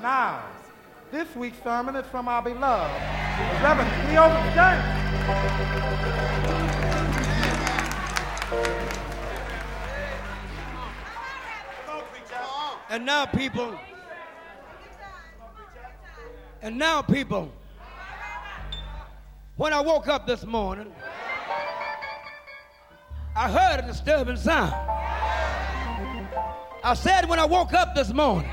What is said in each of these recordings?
Now, this week's sermon is from our beloved Reverend Cleophas James. And now, people, when I woke up this morning, I heard a disturbing sound. I said when I woke up this morning,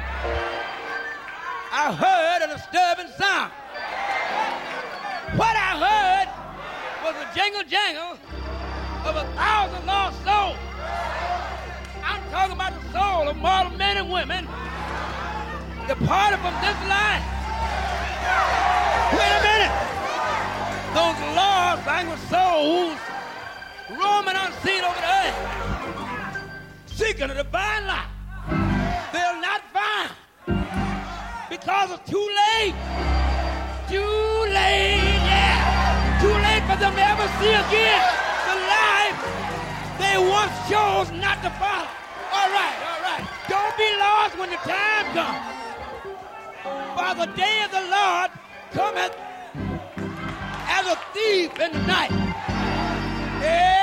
I heard a disturbing sound. What I heard was a jingle-jangle of 1,000 lost souls. I'm talking about the soul of mortal men and women departed from this life. Wait a minute. Those lost, anguished souls roaming unseen over the earth, seeking a divine life. They'll not find because it's too late. Too late, yeah. Too late for them to ever see again the life they once chose not to follow. All right. Don't be lost when the time comes. For the day of the Lord cometh as a thief in the night. Yeah.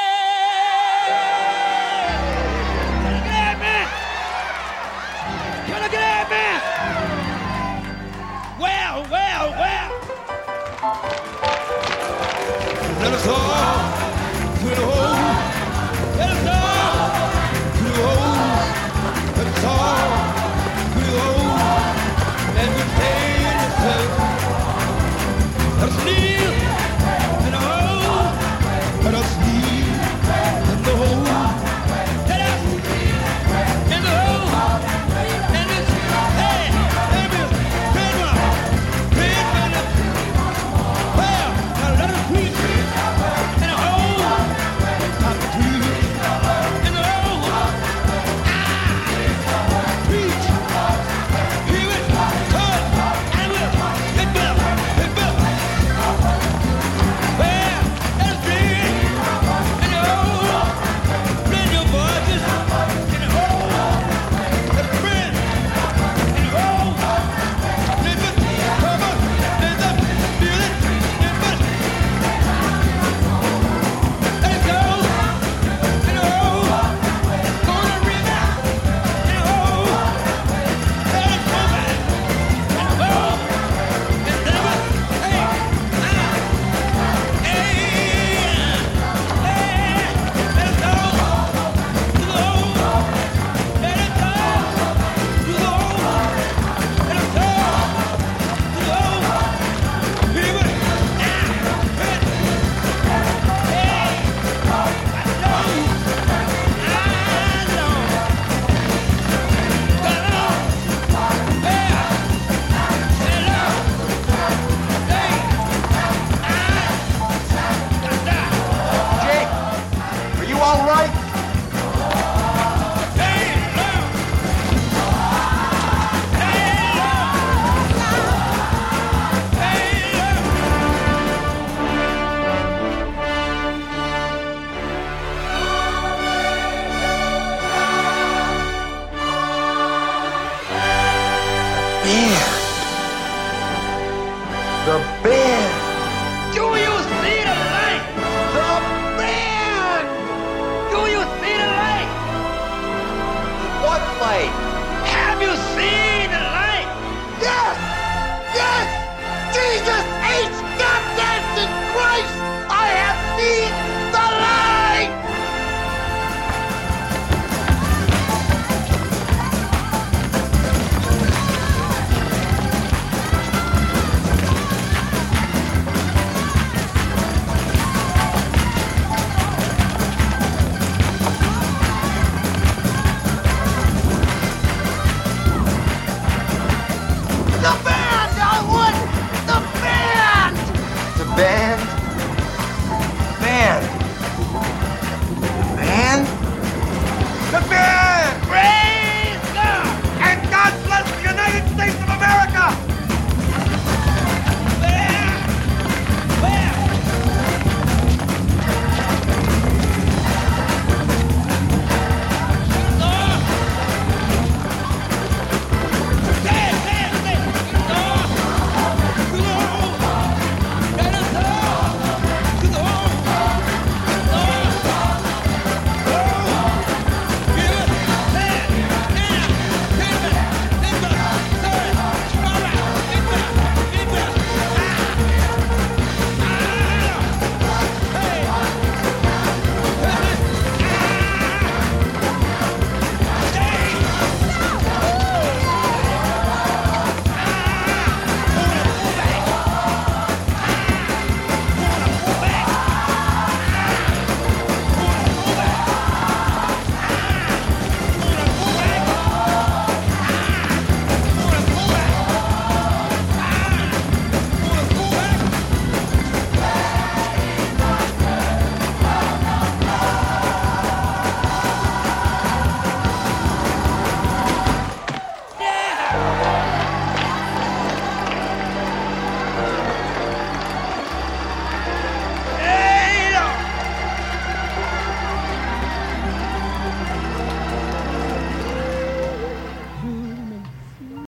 Can I get that, man? Well. Let us all to the hole. Let us all to the hole. Let us all to the hole. And we stay in the sun. Let us live in the hole. Let us live in the hole. Let us in the hole. And it's hey, well, now let us preach in the hole. In the hole. Preach. Hear it. Cut. And we'll get better. Well, let us preach in the hole. Blend your voices in the hole. Let us pray in the hole. Live it. Come on. Live it. Feel it. Live it. Let it go. In the hole. Go to the river. In the hole. Let it go back. In the hole. And live it. Hey. Let it go. To the hole. Let it go. To the hole. Let it go. To the hole. Feel it. Jake, are you all right? The band. Do you see the light? The band. Do you see the light? What light? Have you seen the light? Yes! Yes! Jesus H. Goddamn Christ! I have seen the light! The band!